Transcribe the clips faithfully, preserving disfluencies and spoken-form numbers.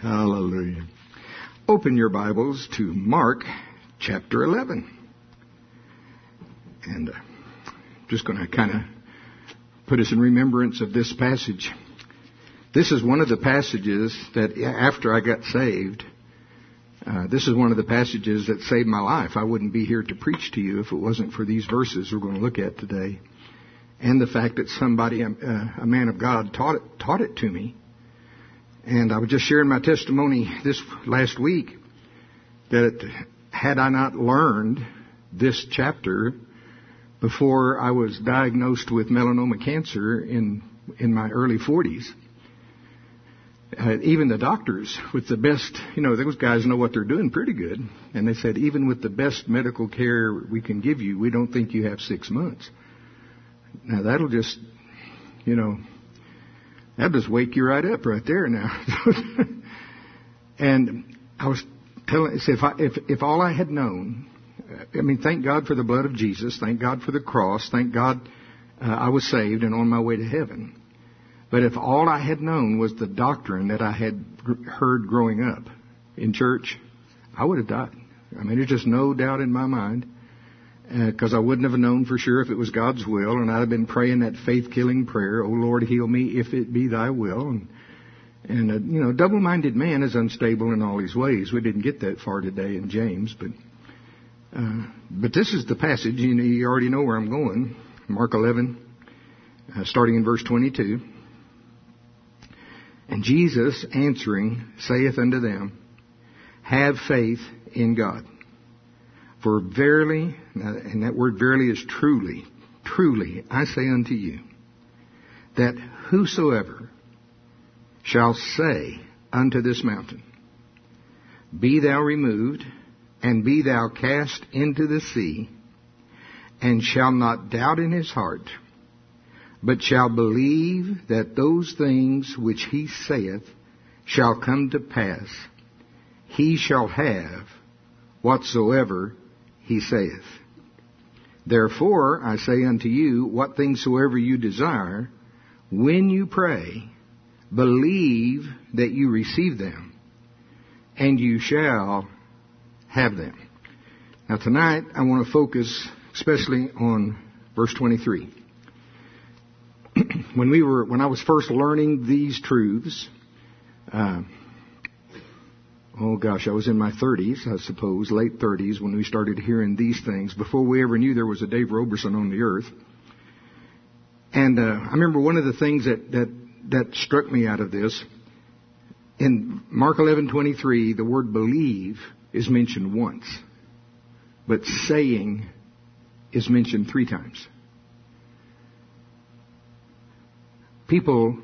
Hallelujah. Open your Bibles to Mark chapter eleven. And uh, just going to kind of put us in remembrance of this passage. This is one of the passages that after I got saved, uh, this is one of the passages that saved my life. I wouldn't be here to preach to you if it wasn't for these verses we're going to look at today. And the fact that somebody, uh, a man of God, taught it, taught it to me. And I was just sharing my testimony this last week that had I not learned this chapter before I was diagnosed with melanoma cancer in in my early forties, uh, even the doctors with the best, you know, those guys know what they're doing pretty good. And they said, even with the best medical care we can give you, we don't think you have six months. Now that'll just, you know, that'll just wake you right up right there now. And I was telling, if, I, if, if all I had known, I mean, thank God for the blood of Jesus. Thank God for the cross. Thank God uh, I was saved and on my way to heaven. But if all I had known was the doctrine that I had heard growing up in church, I would have died. I mean, there's just no doubt in my mind. Because uh, I wouldn't have known for sure if it was God's will, and I'd have been praying that faith-killing prayer, "Oh Lord, heal me if it be Thy will." And, and uh, you know, double-minded man is unstable in all his ways. We didn't get that far today in James, but uh, but this is the passage. You know, you already know where I'm going. Mark eleven, uh, starting in verse twenty-two. And Jesus answering saith unto them, "Have faith in God. For verily," and that word verily is truly, truly, I say unto you, that whosoever shall say unto this mountain, Be thou removed, and be thou cast into the sea, and shall not doubt in his heart, but shall believe that those things which he saith shall come to pass, he shall have whatsoever he saith. Therefore, I say unto you, what things soever you desire, when you pray, believe that you receive them, and you shall have them. Now tonight, I want to focus especially on verse twenty-three. When we were, when I was first learning these truths, uh, Oh gosh, I was in my thirties, I suppose, late thirties, when we started hearing these things, before we ever knew there was a Dave Roberson on the earth. And uh, I remember one of the things that, that, that struck me out of this, in Mark eleven twenty-three, the word believe is mentioned once, but saying is mentioned three times. People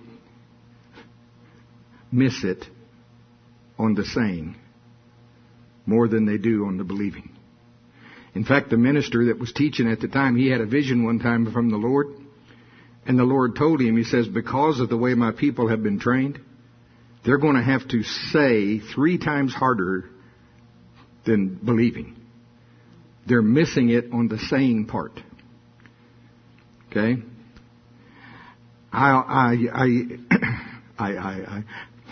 miss it on the saying more than they do on the believing. In fact, the minister that was teaching at the time, he had a vision one time from the Lord, and the Lord told him, he says, because of the way my people have been trained, they're going to have to say three times harder than believing. They're missing it on the saying part. Okay? I, I, I, I, I, I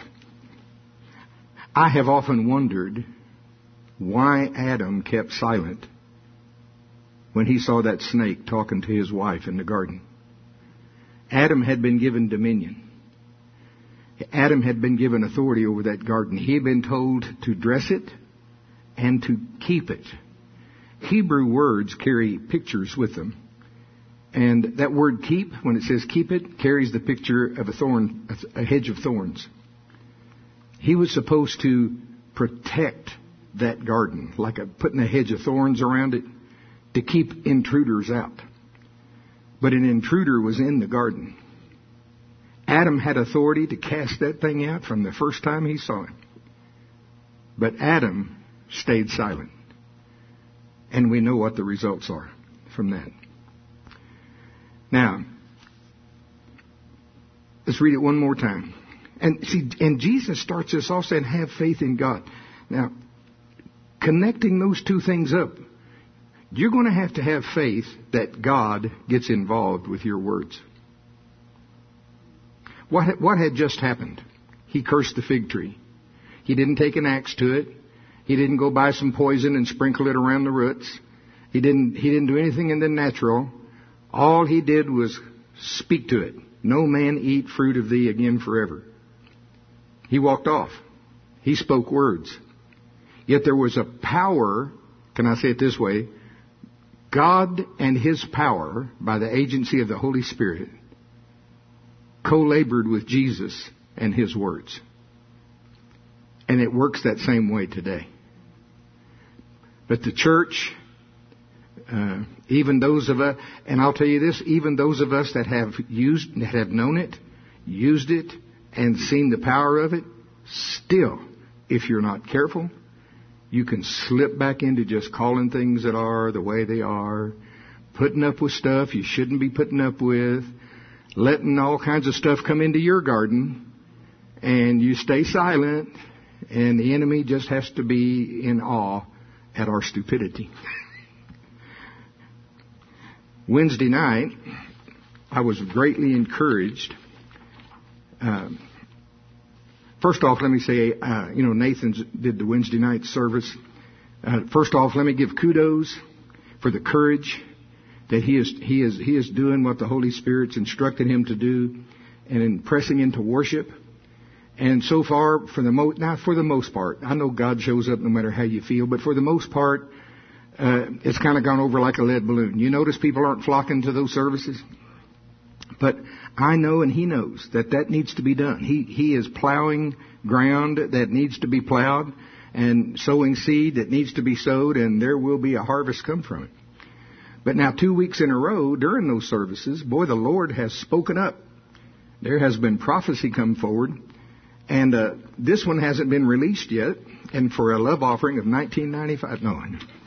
I have often wondered why Adam kept silent when he saw that snake talking to his wife in the garden. Adam had been given dominion. Adam had been given authority over that garden. He had been told to dress it and to keep it. Hebrew words carry pictures with them. And that word keep, when it says keep it, carries the picture of a thorn, a hedge of thorns. He was supposed to protect that garden, like a, putting a hedge of thorns around it to keep intruders out. But an intruder was in the garden. Adam had authority to cast that thing out from the first time he saw it. But Adam stayed silent. And we know what the results are from that. Now, let's read it one more time. And see, and Jesus starts this off saying, have faith in God. Now, connecting those two things up, you're going to have to have faith that God gets involved with your words. What, what had just happened? He cursed the fig tree. He He didn't take an axe to it. He didn't go buy some poison and sprinkle it around the roots. He didn't, he didn't do anything in the natural. All he did was speak to it. No man eat fruit of thee again forever. He walked off. He spoke words. Yet there was a power, can I say it this way? God and His power, by the agency of the Holy Spirit, co-labored with Jesus and His words. And it works that same way today. But the church, uh, even those of us, and I'll tell you this, even those of us that have used, that have known it, used it, and seen the power of it, still, if you're not careful, you can slip back into just calling things that are the way they are, putting up with stuff you shouldn't be putting up with, letting all kinds of stuff come into your garden, and you stay silent, and the enemy just has to be in awe at our stupidity. Wednesday night, I was greatly encouraged. Um, first off, let me say, uh, you know, Nathan did the Wednesday night service. Uh, first off, let me give kudos for the courage that he is he is he is doing what the Holy Spirit's instructed him to do, and in pressing into worship. And so far, for the most, not for the most part, I know God shows up no matter how you feel, but for the most part, uh, it's kind of gone over like a lead balloon. You notice people aren't flocking to those services? But I know and he knows that that needs to be done. He, he is plowing ground that needs to be plowed and sowing seed that needs to be sowed, and there will be a harvest come from it. But now two weeks in a row during those services, boy, the Lord has spoken up. There has been prophecy come forward. And uh, this one hasn't been released yet. And for a love offering of nineteen ninety-five, no,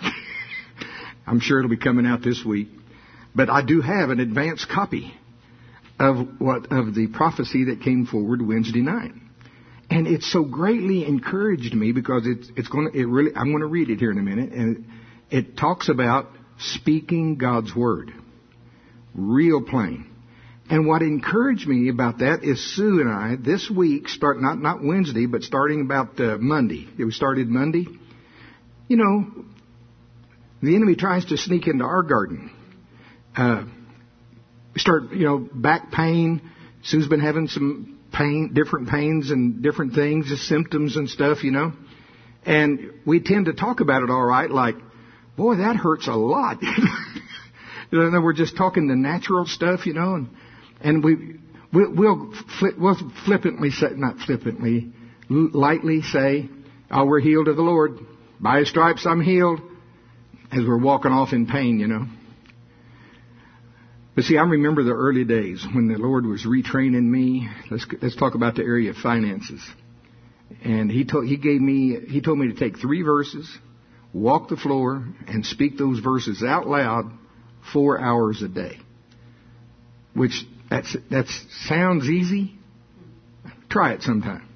I'm sure it'll be coming out this week. But I do have an advance copy of what of the prophecy that came forward Wednesday night, and it so greatly encouraged me because it's it's going to it really I'm going to read it here in a minute, and it, it talks about speaking God's word, real plain. And what encouraged me about that is Sue and I, this week, start not not Wednesday, but starting about uh, Monday. It was started Monday. You know, the enemy tries to sneak into our garden. Uh, start, you know, back pain. Sue's been having some pain, different pains and different things, just symptoms and stuff, you know. And we tend to talk about it all right, like, boy, that hurts a lot. You know, we're just talking the natural stuff, you know, and And we, we'll, we'll, flip, we'll flippantly say, not flippantly, lightly say, oh, we're healed of the Lord. By His stripes I'm healed. As we're walking off in pain, you know. But see, I remember the early days when the Lord was retraining me. Let's, let's talk about the area of finances. And He told, He gave me, He told me to take three verses, walk the floor, and speak those verses out loud four hours a day. Which, That's, that sounds easy. Try it sometime.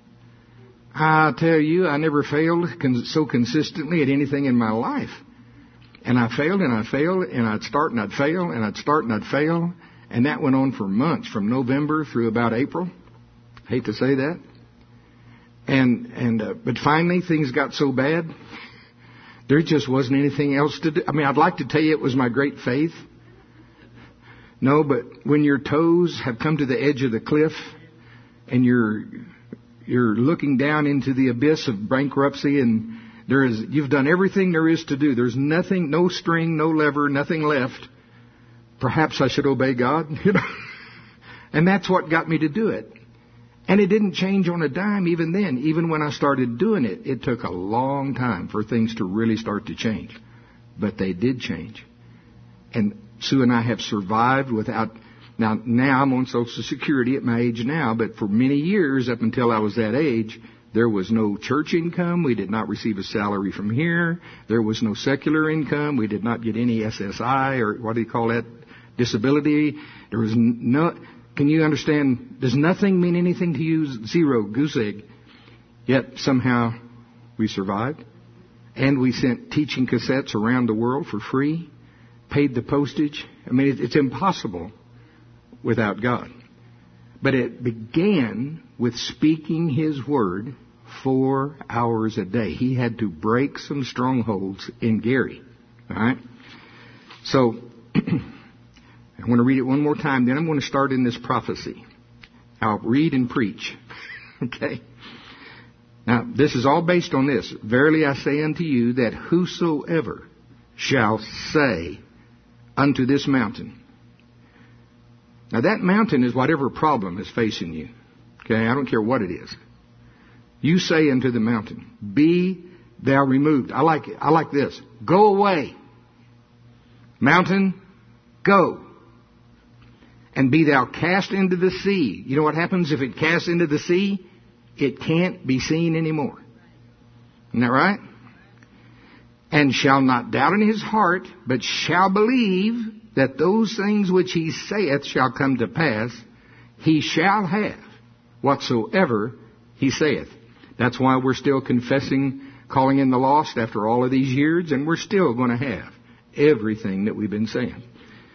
I tell you, I never failed so consistently at anything in my life. And I failed and I failed and I'd start and I'd fail and I'd start and I'd fail. And that went on for months, from November through about April. Hate to say that. And, and, uh, but finally things got so bad, there just wasn't anything else to do. I mean, I'd like to tell you it was my great faith. No, but when your toes have come to the edge of the cliff and you're you're looking down into the abyss of bankruptcy, and there is you've done everything there is to do. There's nothing, no string, no lever, nothing left. Perhaps I should obey God, you know. And that's what got me to do it. And it didn't change on a dime even then. Even when I started doing it, it took a long time for things to really start to change. But they did change. And Sue and I have survived without, now, now I'm on Social Security at my age now, but for many years, up until I was that age, there was no church income. We did not receive a salary from here. There was no secular income. We did not get any S S I, or what do you call that, disability. There was no, can you understand, does nothing mean anything to you? Zero, goose egg. Yet somehow we survived. And we sent teaching cassettes around the world for free. Paid the postage. I mean, it's impossible without God. But it began with speaking His word four hours a day. He had to break some strongholds in Gary. All right? So, I want to read it one more time, then I'm going to start in this prophecy. I'll read and preach. Okay? Now, this is all based on this. Verily I say unto you that whosoever shall say unto this mountain. Now, that mountain is whatever problem is facing you. Okay? I don't care what it is. You say unto the mountain, be thou removed. I like it. I like this. Go away. Mountain, go. And be thou cast into the sea. You know what happens if it casts into the sea? It can't be seen anymore. Isn't that right? And shall not doubt in his heart, but shall believe that those things which he saith shall come to pass, he shall have whatsoever he saith. That's why we're still confessing, calling in the lost after all of these years, and we're still going to have everything that we've been saying.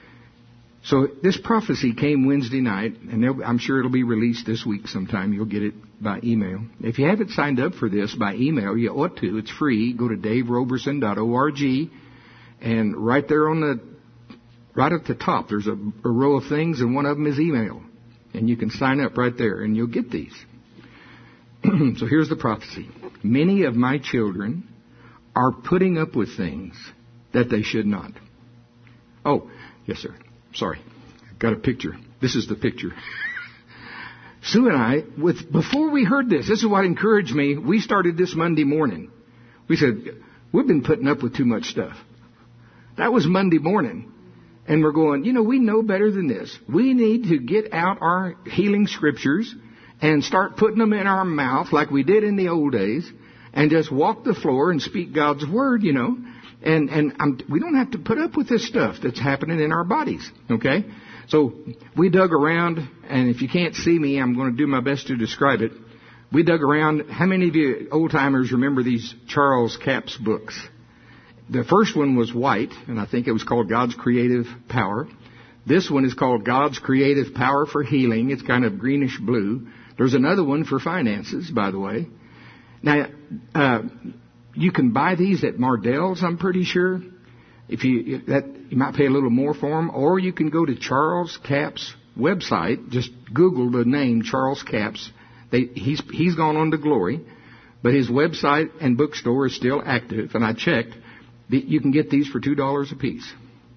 So this prophecy came Wednesday night, and I'm sure it'll be released this week sometime. You'll get it by email. If you haven't signed up for this by email, you ought to. It's free. Go to dave roberson dot org, and right there on the, right at the top, there's a, a row of things, and one of them is email. And you can sign up right there, and you'll get these. So here's the prophecy. Many of my children are putting up with things that they should not. Oh, yes, sir. Sorry. I've got a picture. This is the picture. Sue and I, with before we heard this, this is what encouraged me. We started this Monday morning. We said, we've been putting up with too much stuff. That was Monday morning. And we're going, you know, we know better than this. We need to get out our healing scriptures and start putting them in our mouth like we did in the old days and just walk the floor and speak God's word, you know. And and I'm, we don't have to put up with this stuff that's happening in our bodies, okay? So we dug around, and if you can't see me, I'm going to do my best to describe it. We dug around. How many of you old-timers remember these Charles Capps books? The first one was white, and I think it was called God's Creative Power. This one is called God's Creative Power for Healing. It's kind of greenish blue. There's another one for finances, by the way. Now, uh, you can buy these at Mardell's, I'm pretty sure. If you if that you might pay a little more for them, or you can go to Charles Capps' website. Just Google the name Charles Capps. They, he's he's gone on to glory, but his website and bookstore is still active. And I checked. The, you can get these for two dollars a piece.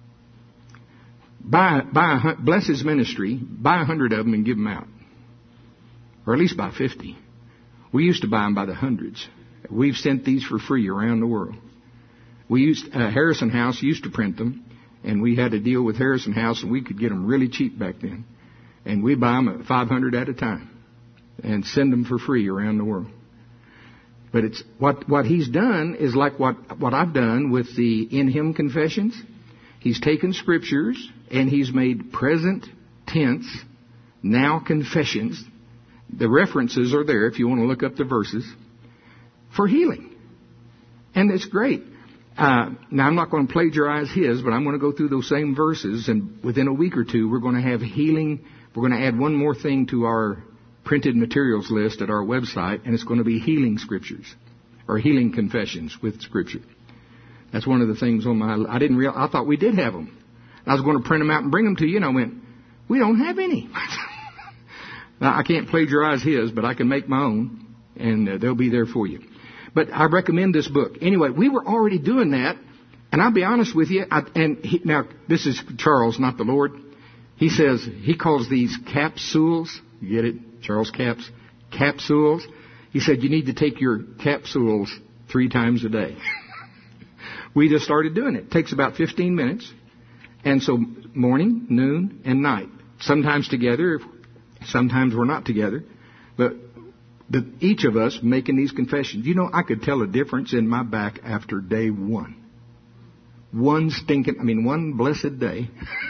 Buy buy bless his ministry. Buy a hundred of them and give them out, or at least buy fifty. We used to buy them by the hundreds. We've sent these for free around the world. We used uh, Harrison House used to print them, and we had a deal with Harrison House, and we could get them really cheap back then. And we buy them at five hundred at a time, and send them for free around the world. But it's what what he's done is like what what I've done with the In Him confessions. He's taken scriptures and he's made present tense now confessions. The references are there if you want to look up the verses for healing. And it's great. Uh, now, I'm not going to plagiarize his, but I'm going to go through those same verses, and within a week or two, we're going to have healing. We're going to add one more thing to our printed materials list at our website, and it's going to be healing scriptures, or healing confessions with scripture. That's one of the things on my, I didn't realize, I thought we did have them. I was going to print them out and bring them to you, and I went, we don't have any. Now, I can't plagiarize his, but I can make my own, and uh, they'll be there for you. But I recommend this book. Anyway, we were already doing that, and I'll be honest with you, I, and he, now, this is Charles, not the Lord. He says, he calls these capsules, you get it, Charles Capps, capsules. He said, you need to take your capsules three times a day. We just started doing it. It takes about fifteen minutes. And so morning, noon, and night. Sometimes together, sometimes we're not together. But the, each of us making these confessions. You know, I could tell a difference in my back after day one. One stinking, I mean, one blessed day.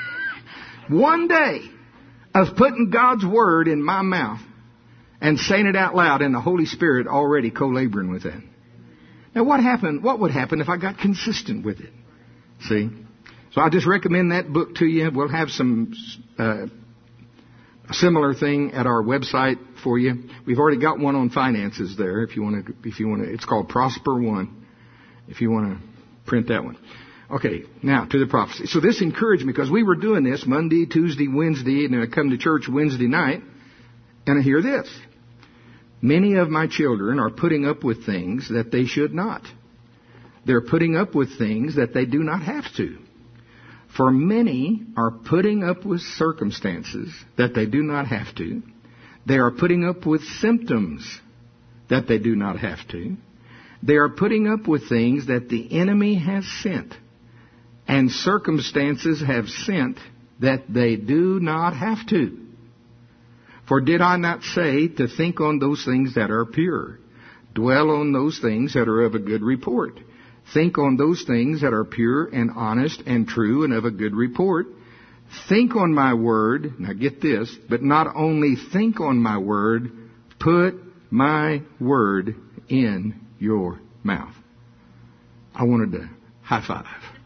One day of putting God's Word in my mouth and saying it out loud, and the Holy Spirit already co-laboring with that. Now, what happened? What would happen if I got consistent with it? See? So I just recommend that book to you. We'll have some uh, a similar thing at our website for you. We've already got one on finances there. If you want to, if you want to, it's called Prosper One. If you want to print that one. Okay, now to the prophecy. So this encouraged me because we were doing this Monday, Tuesday, Wednesday, and then I come to church Wednesday night, and I hear this. Many of my children are putting up with things that they should not. They're putting up with things that they do not have to. For many are putting up with circumstances that they do not have to. They are putting up with symptoms that they do not have to. They are putting up with things that the enemy has sent and circumstances have sent that they do not have to. For did I not say to think on those things that are pure, dwell on those things that are of a good report? Think on those things that are pure and honest and true and of a good report. Think on my word, now get this, but not only think on my word, put my word in your mouth. I wanted to high five.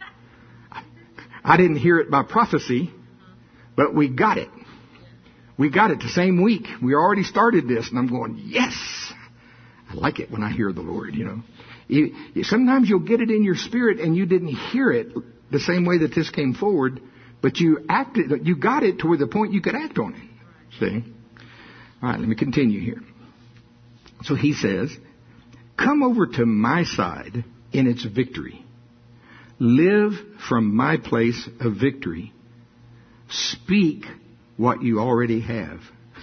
I didn't hear it by prophecy, but we got it. We got it the same week. We already started this, and I'm going, yes! I like it when I hear the Lord, you know. You, sometimes you'll get it in your spirit and you didn't hear it the same way that this came forward, but you acted, you got it to where the point you could act on it. See? All right, let me continue here. So he says, come over to my side in its victory. Live from my place of victory. Speak what you already have.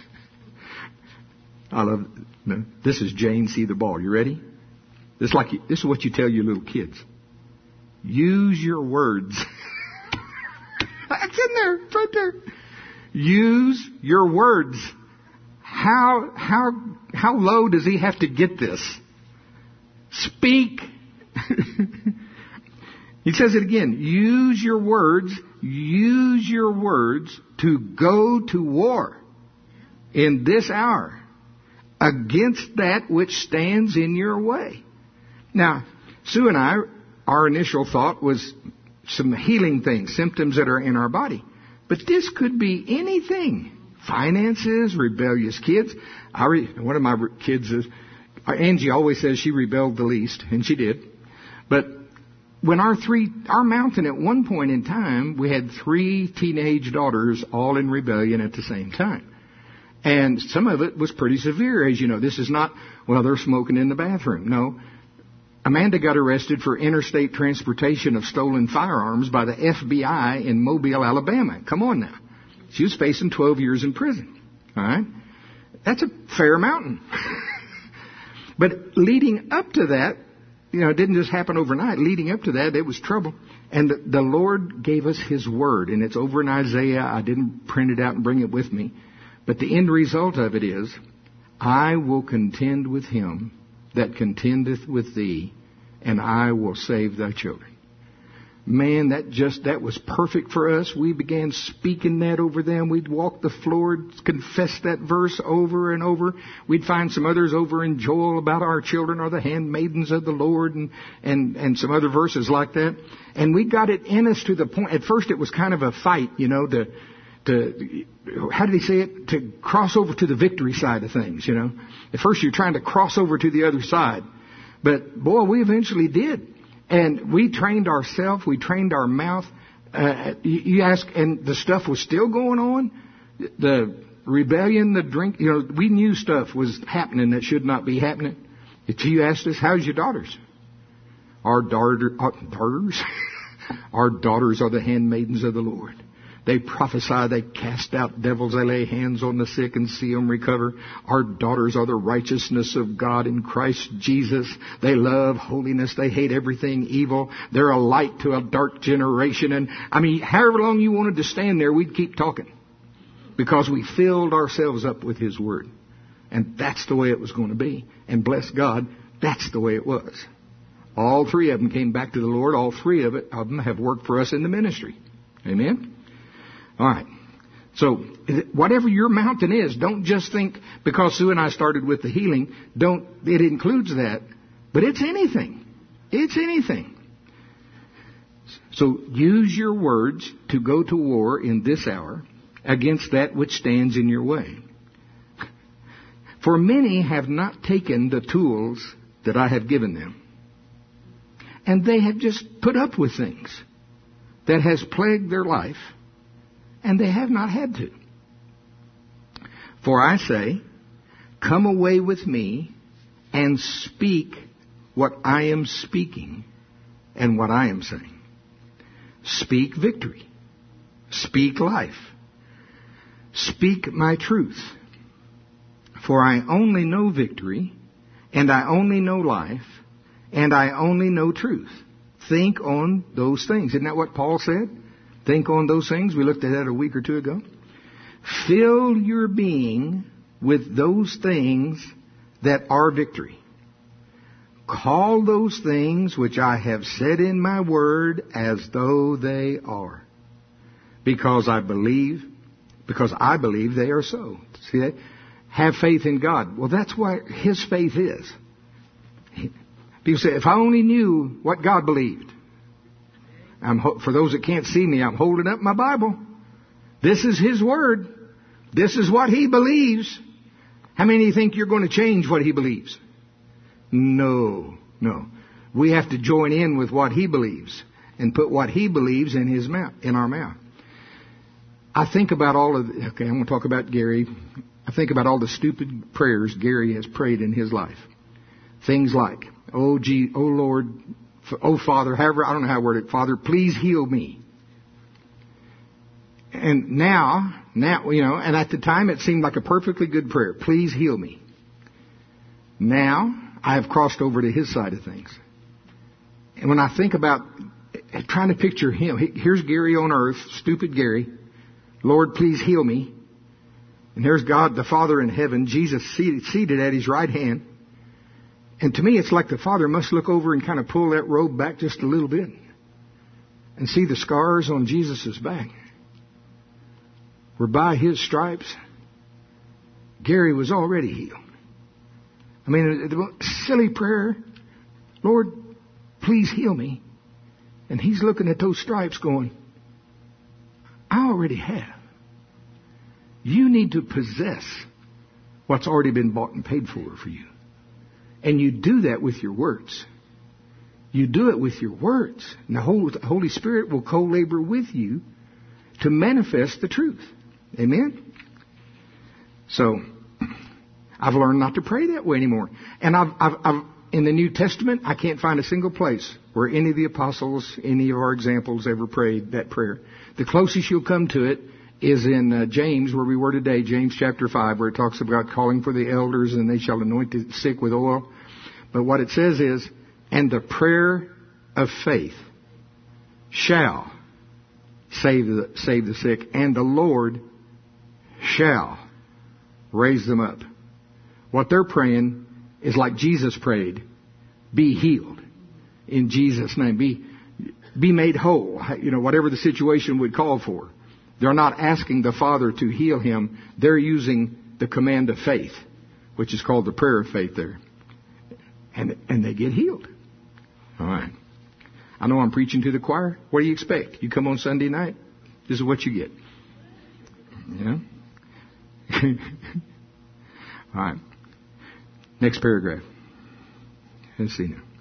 I love, no, this is Jane See the Ball. You ready? This is, like, this is what you tell your little kids. Use your words. That's in there. It's right there. Use your words. How, how, how low does he have to get this? Speak. He says it again. Use your words. Use your words to go to war in this hour against that which stands in your way. Now, Sue and I, our initial thought was some healing things, symptoms that are in our body. But this could be anything. Finances, rebellious kids. I re, one of my kids is, Angie always says she rebelled the least, and she did. But when our three, our mountain at one point in time, we had three teenage daughters all in rebellion at the same time. And some of it was pretty severe, as you know. This is not, well, they're smoking in the bathroom. No. Amanda got arrested for interstate transportation of stolen firearms by the F B I in Mobile, Alabama. Come on now. She was facing twelve years in prison. All right? That's a fair mountain. But leading up to that, you know, it didn't just happen overnight. Leading up to that, there was trouble. And the, the Lord gave us His Word. And it's over in Isaiah. I didn't print it out and bring it with me. But the end result of it is, I will contend with him that contendeth with thee, and I will save thy children. Man, that just, that was perfect for us. We began speaking that over them. We'd walk the floor, confess that verse over and over. We'd find some others over in Joel about our children are the handmaidens of the Lord, and, and, and some other verses like that. And we got it in us to the point, at first it was kind of a fight, you know, to, to, how did he say it? To cross over to the victory side of things, you know. At first you're trying to cross over to the other side. But boy, we eventually did. And we trained ourselves, we trained our mouth. Uh, you, you ask, and the stuff was still going on. The rebellion, the drink, you know, we knew stuff was happening that should not be happening. If you asked us, how's your daughters? Our daughter, our daughters, our daughters are the handmaidens of the Lord. They prophesy, they cast out devils, they lay hands on the sick and see them recover. Our daughters are the righteousness of God in Christ Jesus. They love holiness, they hate everything evil. They're a light to a dark generation. And I mean, however long you wanted to stand there, we'd keep talking. Because we filled ourselves up with His Word. And that's the way it was going to be. And bless God, that's the way it was. All three of them came back to the Lord. All three of, it, of them have worked for us in the ministry. Amen? All right. So, whatever your mountain is, don't just think, because Sue and I started with the healing, don't, it includes that. But it's anything. It's anything. So, use your words to go to war in this hour against that which stands in your way. For many have not taken the tools that I have given them, and they have just put up with things that has plagued their life, and they have not had to. For I say, come away with me and speak what I am speaking and what I am saying. Speak victory. Speak life. Speak my truth. For I only know victory, and I only know life, and I only know truth. Think on those things. Isn't that what Paul said? Think on those things. We looked at that a week or two ago. Fill your being with those things that are victory. Call those things which I have said in my word as though they are. Because I believe, because I believe they are so. See that? Have faith in God. Well, that's what His faith is. People say, if I only knew what God believed. I'm, for those that can't see me, I'm holding up my Bible. This is His Word. This is what He believes. How many think you're going to change what He believes? No, no. We have to join in with what He believes and put what He believes in His mouth, in our mouth. I think about all of, the, okay, I'm going to talk about Gary. I think about all the stupid prayers Gary has prayed in his life. Things like, oh gee, oh Lord, oh Father, however, I don't know how to word it, Father, please heal me. And now, now, you know, and at the time it seemed like a perfectly good prayer. Please heal me. Now, I have crossed over to His side of things. And when I think about trying to picture Him, here's Gary on earth, stupid Gary. Lord, please heal me. And there's God the Father in heaven, Jesus seated, seated at His right hand. And to me, it's like the Father must look over and kind of pull that robe back just a little bit and see the scars on Jesus' back. Where by His stripes, Gary was already healed. I mean, the silly prayer, Lord, please heal me. And He's looking at those stripes going, I already have. You need to possess what's already been bought and paid for for you. And you do that with your words. You do it with your words. And the Holy Spirit will co-labor with you to manifest the truth. Amen? So, I've learned not to pray that way anymore. And I've, I've, I've, in the New Testament, I can't find a single place where any of the apostles, any of our examples ever prayed that prayer. The closest you'll come to it is in uh, James, where we were today, James chapter five, where it talks about calling for the elders and they shall anoint the sick with oil. But what it says is, and the prayer of faith shall save the, save the sick, and the Lord shall raise them up. What they're praying is like Jesus prayed, be healed in Jesus' name. Be, be made whole, you know, whatever the situation would call for. They're not asking the Father to heal him. They're using the command of faith, which is called the prayer of faith there. And, and they get healed. All right. I know I'm preaching to the choir. What do you expect? You come on Sunday night, this is what you get. You know? All right. Next paragraph. Let's see now.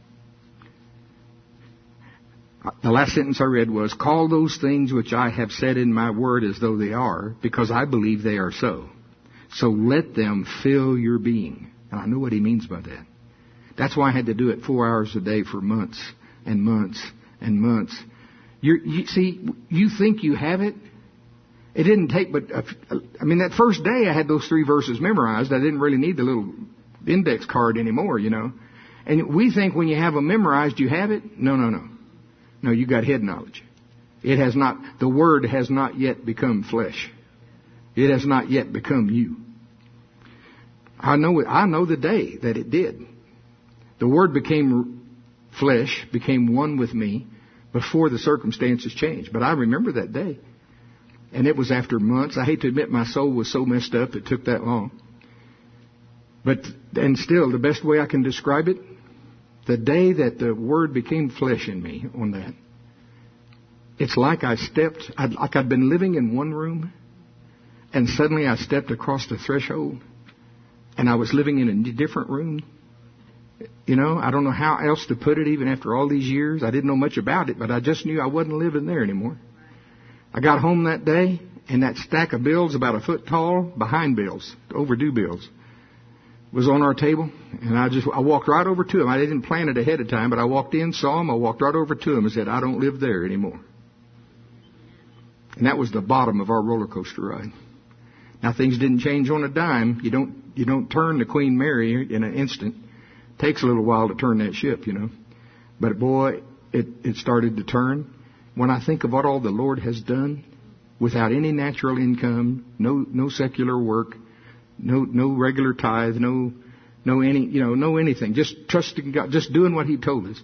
The last sentence I read was, call those things which I have said in my word as though they are, because I believe they are so. So let them fill your being. And I know what he means by that. That's why I had to do it four hours a day for months and months and months. You're, you see, you think you have it. It didn't take but, a, I mean, that first day I had those three verses memorized. I didn't really need the little index card anymore, you know. And we think when you have them memorized, you have it. No, no, no. No, you got head knowledge. It has not, the Word has not yet become flesh. It has not yet become you. I know it, I know the day that it did. The Word became flesh, became one with me before the circumstances changed. But I remember that day. And it was after months. I hate to admit my soul was so messed up it took that long. But, and still, the best way I can describe it, the day that the Word became flesh in me on that, it's like I stepped, I'd, like I'd been living in one room, And suddenly I stepped across the threshold, and I was living in a different room. You know, I don't know how else to put it, even after all these years. I didn't know much about it, but I just knew I wasn't living there anymore. I got home that day, and that stack of bills, about a foot tall, behind bills, overdue bills, was on our table. And I just, I walked right over to them. I didn't plan it ahead of time, but I walked in, saw them, I walked right over to them and said, I don't live there anymore. And that was the bottom of our roller coaster ride. Now, things didn't change on a dime. You don't, you don't turn to Queen Mary in an instant. It takes a little while to turn that ship, you know. But boy, it, it started to turn. When I think of what all the Lord has done, without any natural income, no, no secular work, no, no regular tithe, no, no any, you know, no anything, just trusting God, just doing what He told us.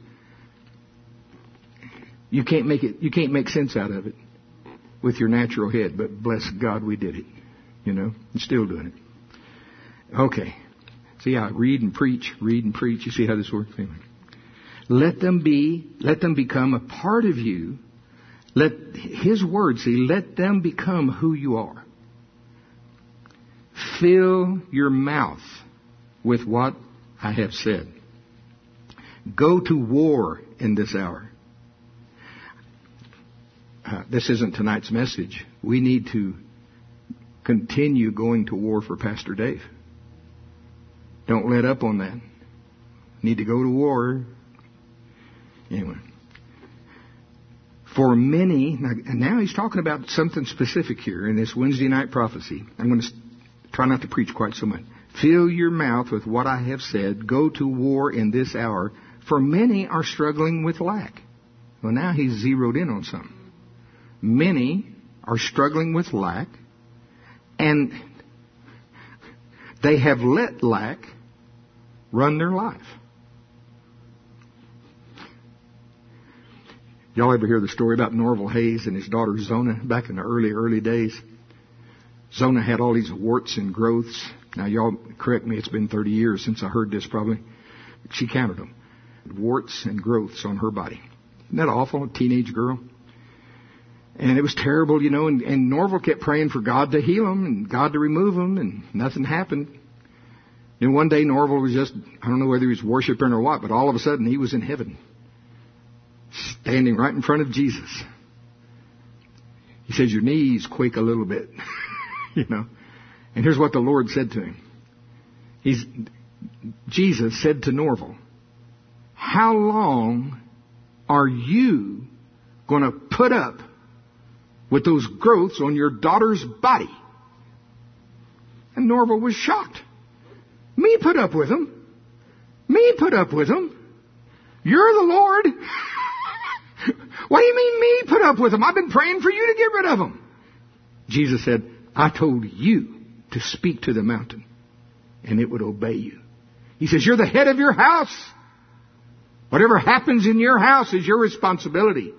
You can't make it, you can't make sense out of it with your natural head, but bless God we did it, you know, and still doing it. Okay. See how I read and preach, read and preach. You see how this works? Anyway. Let them be, let them become a part of you. Let His word, see, let them become who you are. Fill your mouth with what I have said. Go to war in this hour. Uh, this isn't tonight's message. We need to continue going to war for Pastor Dave. Don't let up on that. Need to go to war. Anyway. For many, and now he's talking about something specific here in this Wednesday night prophecy. I'm going to try not to preach quite so much. Fill your mouth with what I have said. Go to war in this hour. For many are struggling with lack. Well, now he's zeroed in on something. Many are struggling with lack, and they have let lack run their life. Y'all ever hear the story about Norval Hayes and his daughter Zona back in the early, early days? Zona had all these warts and growths. Now, y'all correct me, it's been thirty years since I heard this probably. She counted them. Warts and growths on her body. Isn't that awful? A teenage girl. And it was terrible, you know, and, and Norval kept praying for God to heal him and God to remove him, and nothing happened. And one day Norval was just, I don't know whether he was worshiping or what, but all of a sudden he was in heaven, standing right in front of Jesus. He says, your knees quake a little bit, you know. And here's what the Lord said to him. He's, Jesus said to Norval, how long are you going to put up with those growths on your daughter's body? And Norval was shocked. Me put up with them? Me put up with them? You're the Lord? What do you mean me put up with them? I've been praying for you to get rid of them. Jesus said, I told you to speak to the mountain and it would obey you. He says, you're the head of your house. Whatever happens in your house is your responsibility.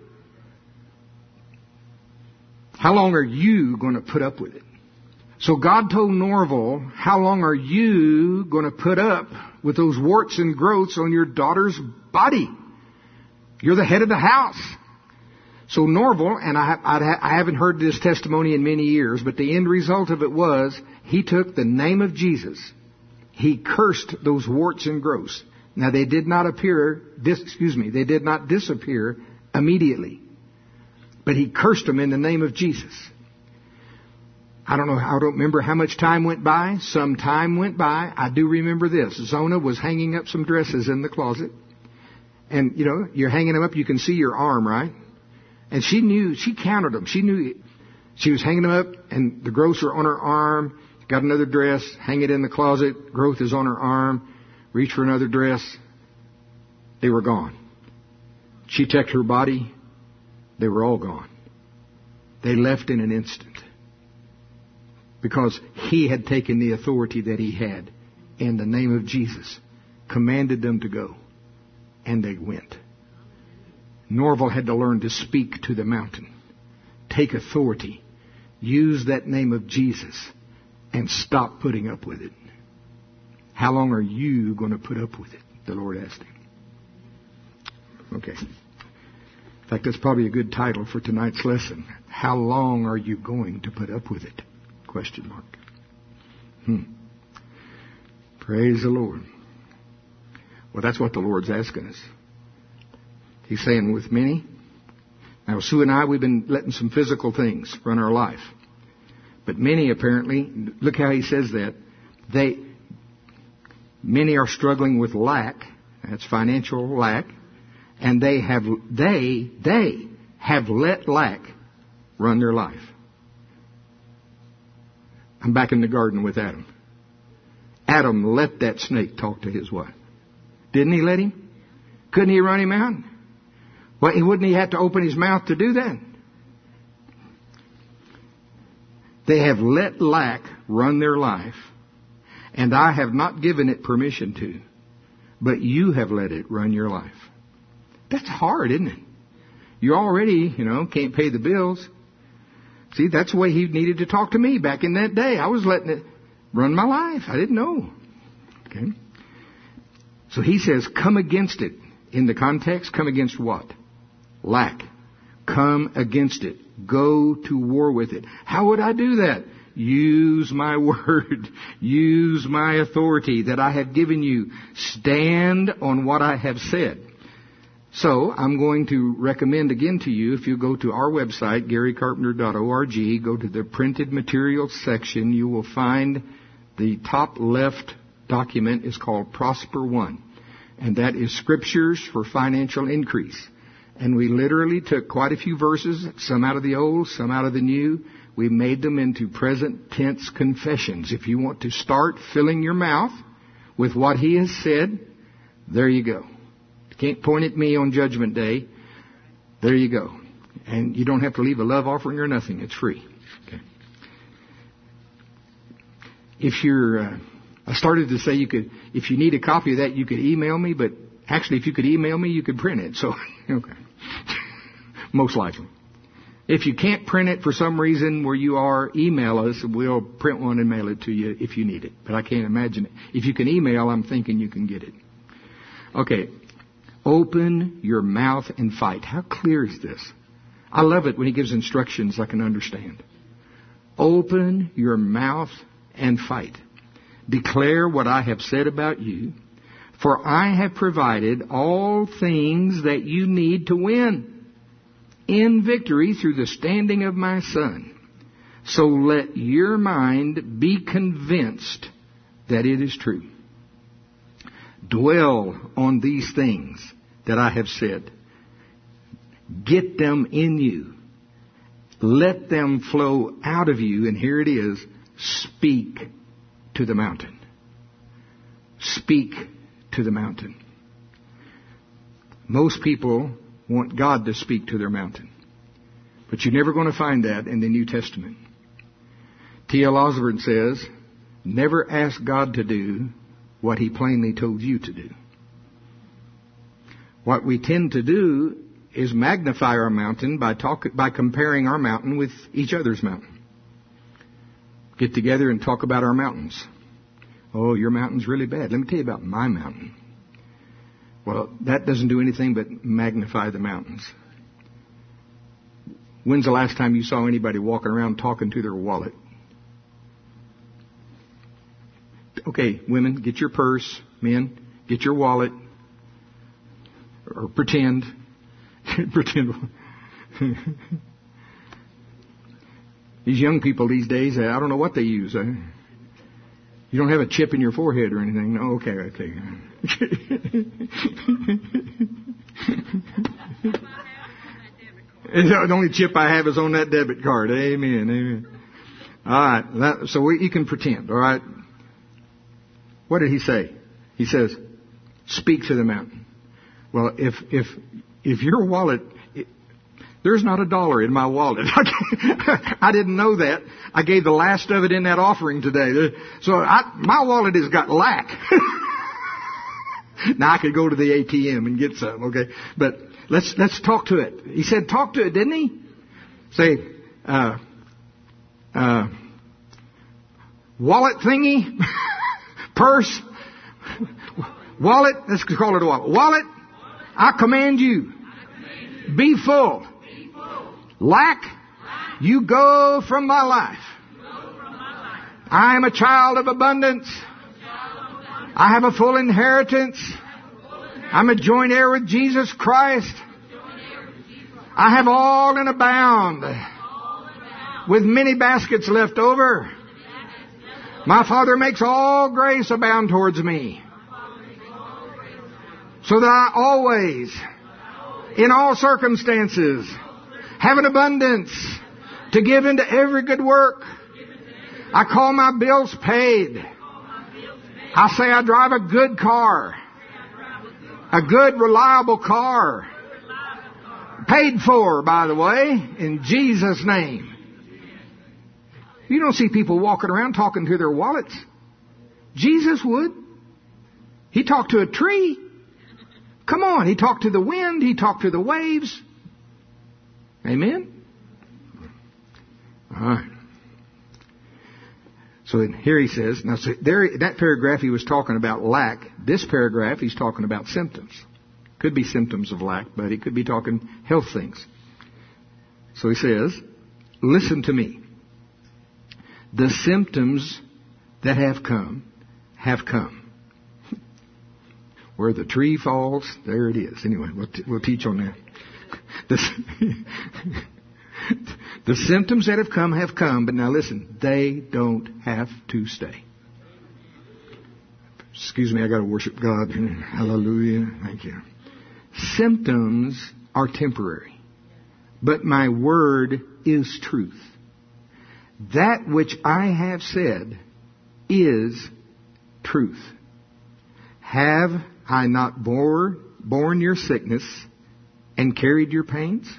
How long are you going to put up with it? So God told Norval, how long are you going to put up with those warts and growths on your daughter's body? You're the head of the house. So Norval, and I, I, I haven't heard this testimony in many years, but the end result of it was he took the name of Jesus. He cursed those warts and growths. Now they did not appear, dis, excuse me, they did not disappear immediately. But he cursed them in the name of Jesus. I don't know, I don't remember how much time went by. Some time went by. I do remember this. Zona was hanging up some dresses in the closet. And, you know, you're hanging them up, you can see your arm, right? And she knew, she counted them. She knew she was hanging them up, and the growths are on her arm. Got another dress, hang it in the closet. Growth is on her arm. Reach for another dress. They were gone. She checked her body. They were all gone. They left in an instant. Because he had taken the authority that he had in the name of Jesus, commanded them to go, and they went. Norval had to learn to speak to the mountain, take authority, use that name of Jesus, and stop putting up with it. How long are you going to put up with it? The Lord asked him. Okay. In fact, that's probably a good title for tonight's lesson. How long are you going to put up with it? Question mark. Hmm. Praise the Lord. Well, that's what the Lord's asking us. He's saying with many. Now, Sue and I, we've been letting some physical things run our life. But many apparently, look how he says that. They, many are struggling with lack. That's financial lack. And they have, they, they have let lack run their life. I'm back in the garden with Adam. Adam let that snake talk to his wife. Didn't he let him? Couldn't he run him out? Well, wouldn't he have to open his mouth to do that? They have let lack run their life, and I have not given it permission to, but you have let it run your life. That's hard, isn't it? You already, you know, can't pay the bills. See, that's the way he needed to talk to me back in that day. I was letting it run my life. I didn't know. Okay. So he says, come against it. In the context, come against what? Lack. Come against it. Go to war with it. How would I do that? Use my word. Use my authority that I have given you. Stand on what I have said. So, I'm going to recommend again to you, if you go to our website, gary carpenter dot org, go to the printed materials section, you will find the top left document is called Prosper One. And that is Scriptures for Financial Increase. And we literally took quite a few verses, some out of the Old, some out of the New. We made them into present tense confessions. If you want to start filling your mouth with what He has said, there you go. Can't point at me on Judgment Day. There you go. And you don't have to leave a love offering or nothing. It's free. Okay. If you're, uh, I started to say you could, if you need a copy of that, you could email me, but actually if you could email me, you could print it. So, okay. Most likely. If you can't print it for some reason where you are, email us and we'll print one and mail it to you if you need it. But I can't imagine it. If you can email, I'm thinking you can get it. Okay. Open your mouth and fight. How clear is this? I love it when he gives instructions I can understand. Open your mouth and fight. Declare what I have said about you, for I have provided all things that you need to win in victory through the standing of my Son. So let your mind be convinced that it is true. Dwell on these things that I have said. Get them in you. Let them flow out of you. And here it is. Speak to the mountain. Speak to the mountain. Most people want God to speak to their mountain. But you're never going to find that in the New Testament. T L Osborne says, never ask God to do what He plainly told you to do. What we tend to do is magnify our mountain by talk, by comparing our mountain with each other's mountain. Get together and talk about our mountains. Oh, your mountain's really bad. Let me tell you about my mountain. Well, that doesn't do anything but magnify the mountains. When's the last time you saw anybody walking around talking to their wallet? Okay, women, get your purse. Men, get your wallet. Or pretend. pretend. These young people these days, I don't know what they use. You don't have a chip in your forehead or anything. No, okay, okay. The only chip I have is on that debit card. Amen, amen. All right, that, so we, you can pretend, all right? What did he say? He says, speak to the mountain. Well, if if if your wallet, it, there's not a dollar in my wallet. I didn't know that. I gave the last of it in that offering today. So I, my wallet has got lack. Now I could go to the A T M and get some, okay? But let's let's talk to it. He said, talk to it, didn't he? Say, uh, uh, wallet thingy, purse, wallet. Let's call it a wallet. Wallet. I command you, be full. Lack, you go from my life. I am a child of abundance. I have a full inheritance. I'm a joint heir with Jesus Christ. I have all and abound, with many baskets left over. My Father makes all grace abound towards me, so that I always, in all circumstances, have an abundance to give into every good work. I call my bills paid. I say I drive a good car. A good, reliable car. Paid for, by the way, in Jesus' name. You don't see people walking around talking to their wallets. Jesus would. He talked to a tree. Come on, He talked to the wind. He talked to the waves. Amen? All right. So here he says, now so there, that paragraph he was talking about lack. This paragraph he's talking about symptoms. Could be symptoms of lack, but he could be talking health things. So he says, listen to me. The symptoms that have come, have come. Where the tree falls, there it is. Anyway, we'll, t- we'll teach on that. The, the symptoms that have come have come, but now listen, they don't have to stay. Excuse me, I got to worship God. Hallelujah. Thank you. Symptoms are temporary, but my word is truth. That which I have said is truth. Have I not bore, borne your sickness and carried your pains?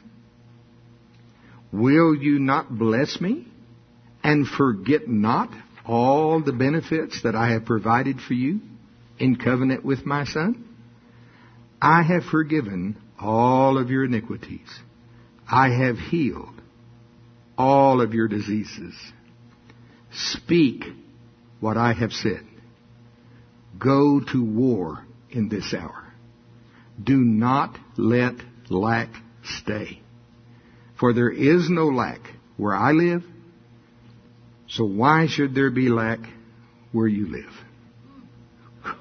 Will you not bless me and forget not all the benefits that I have provided for you in covenant with my Son? I have forgiven all of your iniquities. I have healed all of your diseases. Speak what I have said. Go to war in this hour. Do not let lack stay. For there is no lack where I live, so why should there be lack where you live?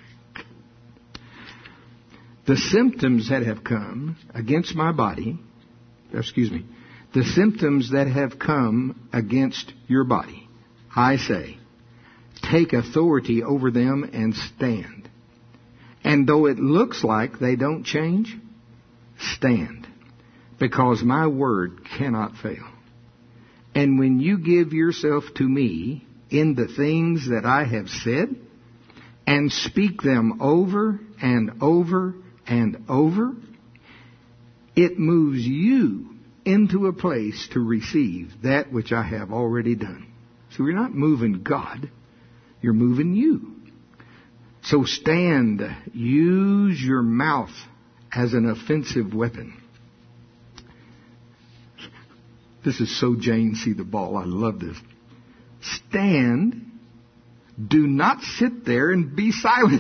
The symptoms that have come against my body, excuse me, the symptoms that have come against your body, I say, take authority over them and stand. And though it looks like they don't change, stand. Because my word cannot fail. And when you give yourself to me in the things that I have said, and speak them over and over and over, it moves you into a place to receive that which I have already done. So you're not moving God, you're moving you. So stand, use your mouth as an offensive weapon. This is so Jane see the ball. I love this. Stand. Do not sit there and be silent.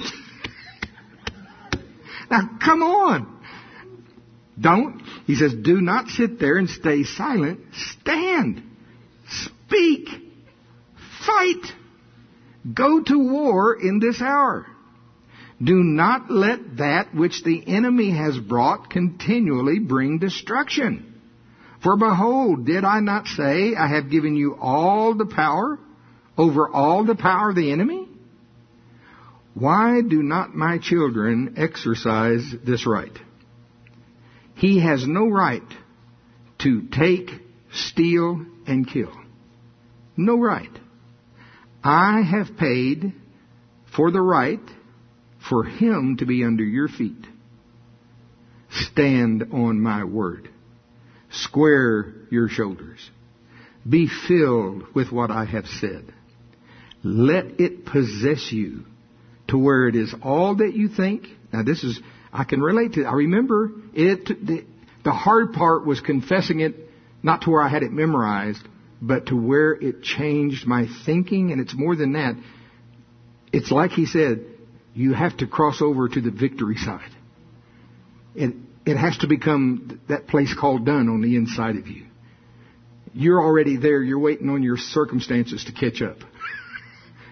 Now, come on. Don't. He says, do not sit there and stay silent. Stand. Speak. Fight. Go to war in this hour. Do not let that which the enemy has brought continually bring destruction. For behold, did I not say, I have given you all the power over all the power of the enemy? Why do not my children exercise this right? He has no right to take, steal, and kill. No right. I have paid for the right for him to be under your feet. Stand on my word. Square your shoulders. Be filled with what I have said. Let it possess you to where it is all that you think. Now this is, I can relate to it. I remember it, the, the hard part was confessing it, not to where I had it memorized, but to where it changed my thinking. And it's more than that. It's like he said, you have to cross over to the victory side. It, It has to become that place called done on the inside of you. You're already there. You're waiting on your circumstances to catch up.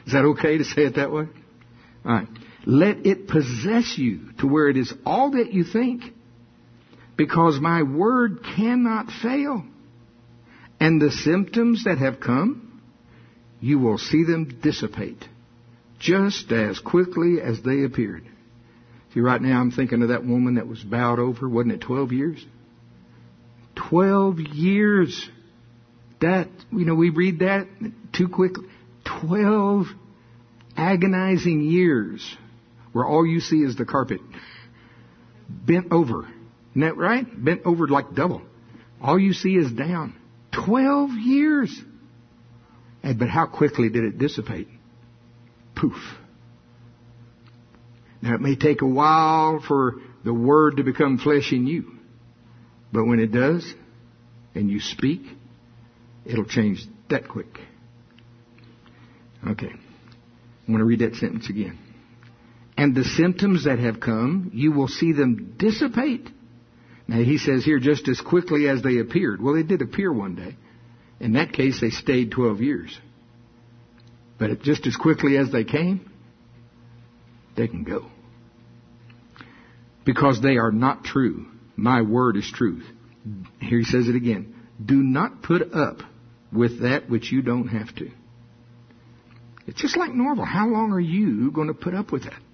Is that okay to say it that way? All right. Let it possess you to where it is all that you think, because my word cannot fail. And the symptoms that have come, you will see them dissipate just as quickly as they appeared. See, right now I'm thinking of that woman that was bowed over. Wasn't it twelve years? Twelve years. That, you know, we read that too quickly. Twelve agonizing years where all you see is the carpet. Bent over. Isn't that right? Bent over like double. All you see is down. Twelve years. And, but how quickly did it dissipate? Poof. Now it may take a while for the word to become flesh in you. But when it does, and you speak, it'll change that quick. Okay. I'm going to read that sentence again. And the symptoms that have come, you will see them dissipate. Now he says here, just as quickly as they appeared. Well, they did appear one day. In that case, they stayed twelve years. But it, just as quickly as they came, they can go. Because they are not true. My word is truth. Here he says it again. Do not put up with that which you don't have to. It's just like normal. How long are you going to put up with that?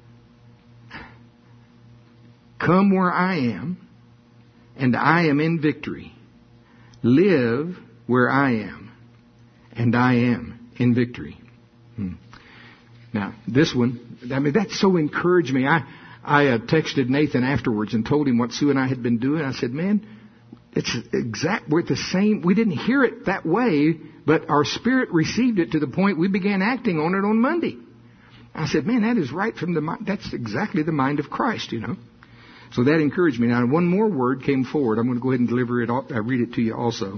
Come where I am, and I am in victory. Live where I am, and I am in victory. Hmm. Now, this one, I mean, that so encouraged me. I, I uh, texted Nathan afterwards and told him what Sue and I had been doing. I said, man, it's exact, we're the same. We didn't hear it that way, but our spirit received it to the point we began acting on it on Monday. I said, man, that is right from the mind. That's exactly the mind of Christ, you know. So that encouraged me. Now, one more word came forward. I'm going to go ahead and deliver it. I read it to you also.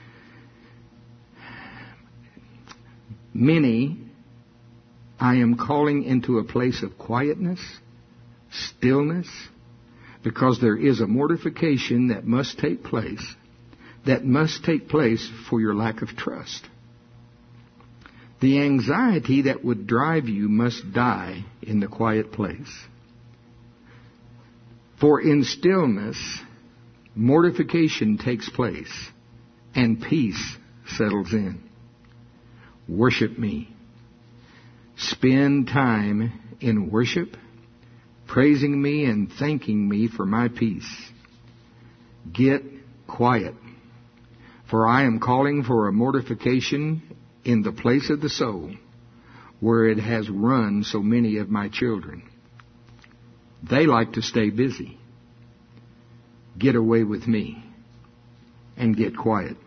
Many I am calling into a place of quietness, stillness, because there is a mortification that must take place, that must take place for your lack of trust. The anxiety that would drive you must die in the quiet place. For in stillness, mortification takes place, and peace settles in. Worship me. Spend time in worship, praising me and thanking me for my peace. Get quiet, for I am calling for a mortification in the place of the soul where it has run so many of my children. They like to stay busy. Get away with me and get quiet.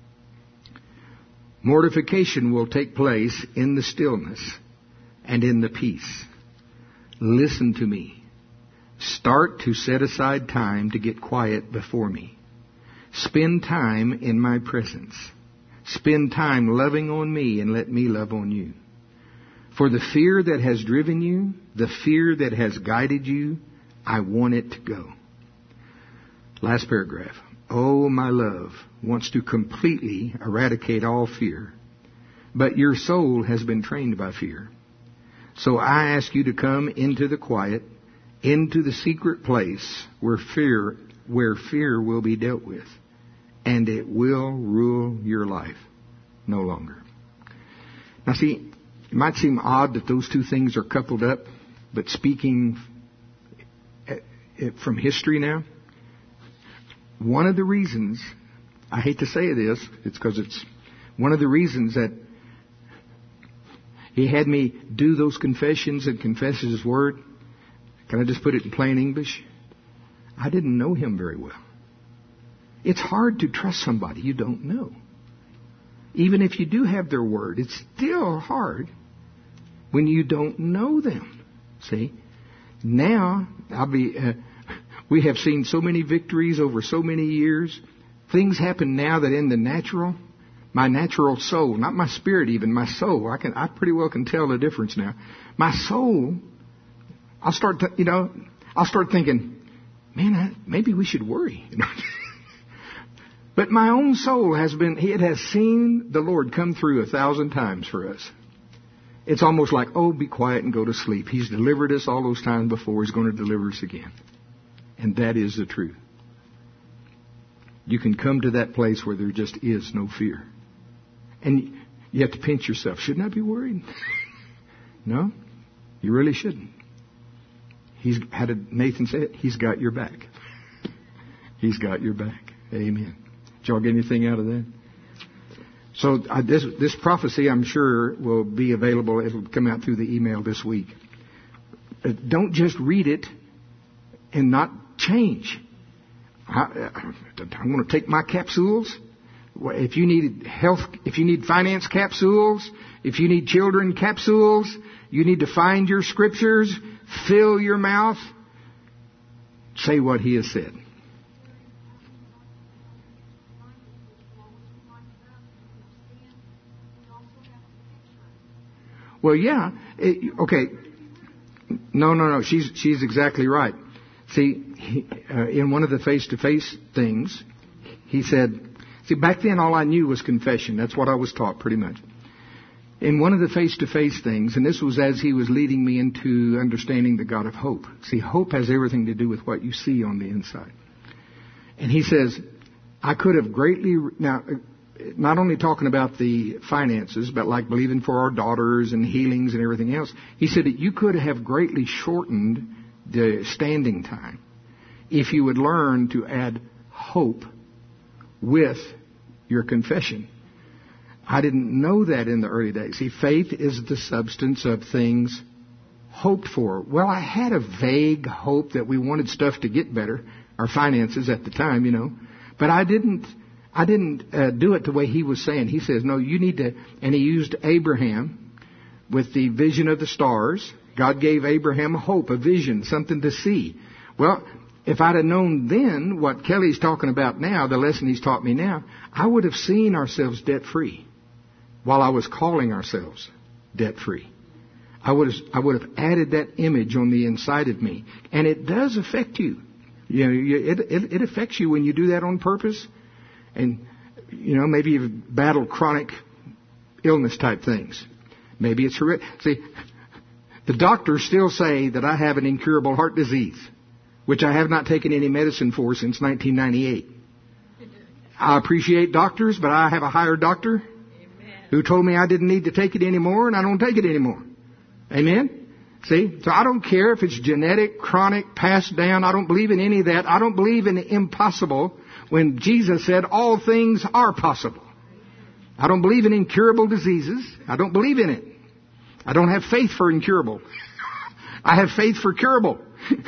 Mortification will take place in the stillness and in the peace. Listen to me. Start to set aside time to get quiet before me. Spend time in my presence. Spend time loving on me and let me love on you. For the fear that has driven you, the fear that has guided you, I want it to go. Last paragraph. Oh, my love wants to completely eradicate all fear, but your soul has been trained by fear. So I ask you to come into the quiet, into the secret place where fear, where fear will be dealt with, and it will rule your life no longer. Now see, it might seem odd that those two things are coupled up, but speaking from history now, one of the reasons, I hate to say this, it's because it's one of the reasons that he had me do those confessions and confess His Word. Can I just put it in plain English? I didn't know Him very well. It's hard to trust somebody you don't know. Even if you do have their Word, it's still hard when you don't know them. See? Now, I'll be... Uh, We have seen so many victories over so many years. Things happen now that in the natural, my natural soul, not my spirit even, my soul, I can, I pretty well can tell the difference now. My soul, I'll start, to, you know, I'll start thinking, man, I, maybe we should worry. But my own soul has been, it has seen the Lord come through a thousand times for us. it's almost like, oh, be quiet and go to sleep. He's delivered us all those times before. He's going to deliver us again. And that is the truth. You can come to that place where there just is no fear. And you have to pinch yourself. Shouldn't I be worried? No, you really shouldn't. He's, how did Nathan say it? He's got your back. He's got your back. Amen. Did y'all get anything out of that? So uh, this, this prophecy, I'm sure, will be available. It'll come out through the email this week. Uh, don't just read it and not change. I, I'm going to take my capsules. If you need health, if you need finance capsules, if you need children capsules, you need to find your scriptures, fill your mouth, say what he has said. Well, yeah. It, okay. No, no, no. She's she's exactly right. See, he, uh, in one of the face-to-face things, he said, see, back then all I knew was confession. That's what I was taught pretty much. In one of the face-to-face things, and this was as he was leading me into understanding the God of hope. See, hope has everything to do with what you see on the inside. And he says, I could have greatly, now, not only talking about the finances, but like believing for our daughters and healings and everything else. He said that you could have greatly shortened the standing time if you would learn to add hope with your confession. I didn't know that in the early days. See, faith is the substance of things hoped for. Well, I had a vague hope that we wanted stuff to get better, our finances at the time, you know, but I didn't I didn't uh, do it the way he was saying. He says, no, you need to, and he used Abraham with the vision of the stars. God gave Abraham a hope, a vision, something to see. Well, if I'd have known then what Kelly's talking about now, the lesson he's taught me now, I would have seen ourselves debt-free while I was calling ourselves debt-free. I would have, I would have added that image on the inside of me. And it does affect you. You know, it, it, it affects you when you do that on purpose. And, you know, maybe you've battled chronic illness type things. Maybe it's hereditary. See, the doctors still say that I have an incurable heart disease, which I have not taken any medicine for since nineteen ninety-eight. I appreciate doctors, but I have a higher doctor Amen. Who told me I didn't need to take it anymore, and I don't take it anymore. Amen? See? So I don't care if it's genetic, chronic, passed down. I don't believe in any of that. I don't believe in the impossible when Jesus said all things are possible. I don't believe in incurable diseases. I don't believe in it. I don't have faith for incurable. I have faith for curable.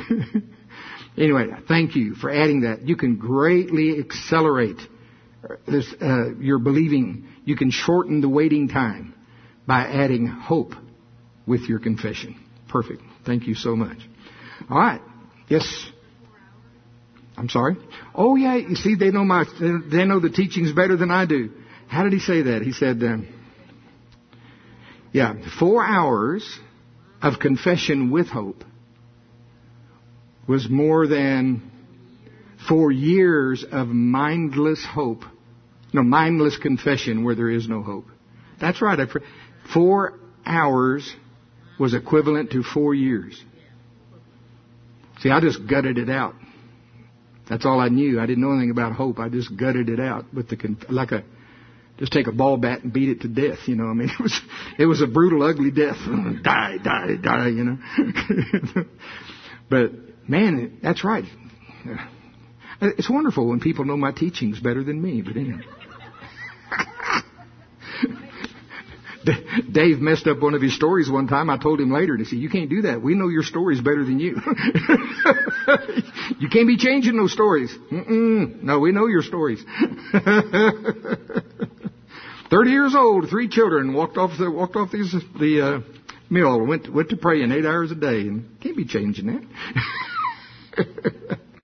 Anyway, thank you for adding that. You can greatly accelerate this, uh, your believing. You can shorten the waiting time by adding hope with your confession. Perfect. Thank you so much. All right. Yes. I'm sorry. Oh yeah. You see, they know my, they know the teachings better than I do. How did he say that? He said, um, yeah, four hours of confession with hope was more than four years of mindless hope. No, mindless confession where there is no hope. That's right. Four hours was equivalent to four years. See, I just gutted it out. That's all I knew. I didn't know anything about hope. I just gutted it out with the like a just take a ball bat and beat it to death. You know, I mean, it was it was a brutal, ugly death. Die, die, die. You know. But man, that's right. It's wonderful when people know my teachings better than me. But anyway. Dave messed up one of his stories one time. I told him later, and he said, you can't do that. We know your stories better than you. You can't be changing those stories. Mm-mm. No, we know your stories. Thirty years old, three children, walked off the walked off these, the uh, mill, went went to praying eight hours a day, and can't be changing that.